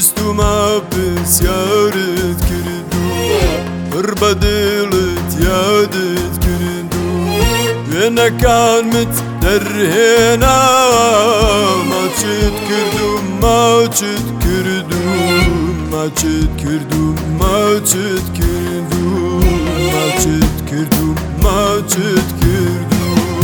بیستومە پرسیارت کردو پڕ بە دڵت یادت کردو وێنەکانمت دەرهێنا ماچت کردو ماچت کردو ماچت کردو ماچت کردو ماچت کردو ماچت کردو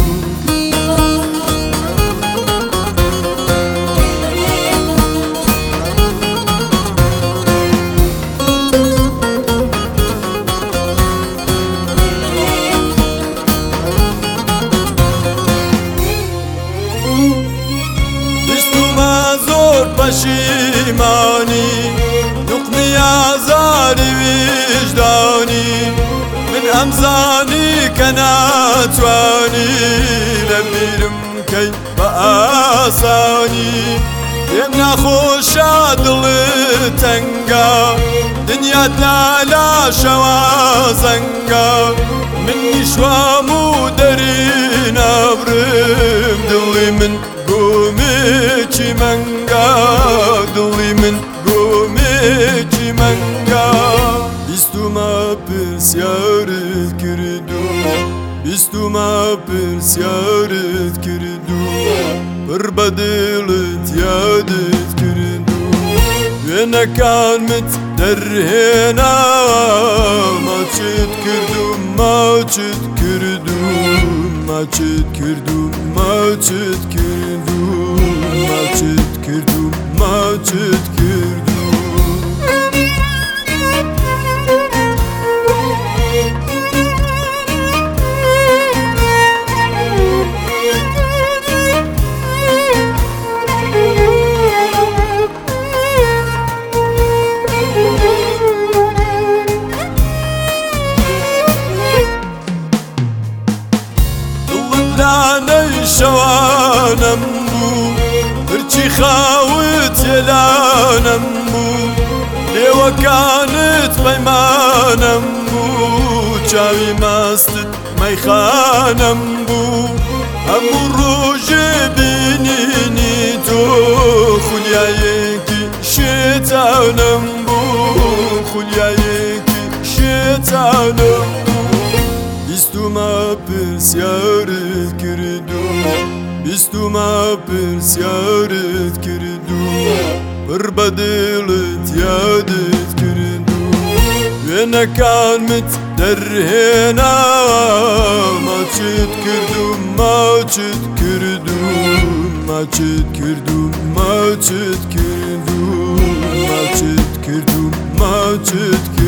پەشیمانی دوقمی ئازاری ویژدانی من ئەمزانی کە ناتوانی لە بیرم کەی بە ئاسانی پێم ناخۆشە دڵت تەنگە دنیات لاشەوە زەنگە من نیشوام و دەری نابرم دڵی من گۆمێکی مەنگە دڵی من گۆمێکی مەنگە بیستومە پرسیارت کردو بیستومە پرسیارت کردو پڕ بە دڵت یادت کردو وێنەکانمت دەرهێنا ماچت کردو ماچت کردو ماچت کردو ماچت کردو ماچت کردو ماچت کردو لانەی شەوانم بوو برچی خاوت هێلانم بوو لێوەکانت پەیمانم بوو چاوی ماستت مەیخانم بوو هەموو ڕۆژێ بینینی تۆ خولیایەکی شێتانم بوو خولیایەکی شێتانم بیستومە پرسیارت کردو بیستومە پرسیارت کردو پڕ بە دڵت یادت کردو وێنەکانمت دەرهێنا ماچت کردو ماچت کردو ماچت کردو ماچت کردو ماچت کردو ماچت کردو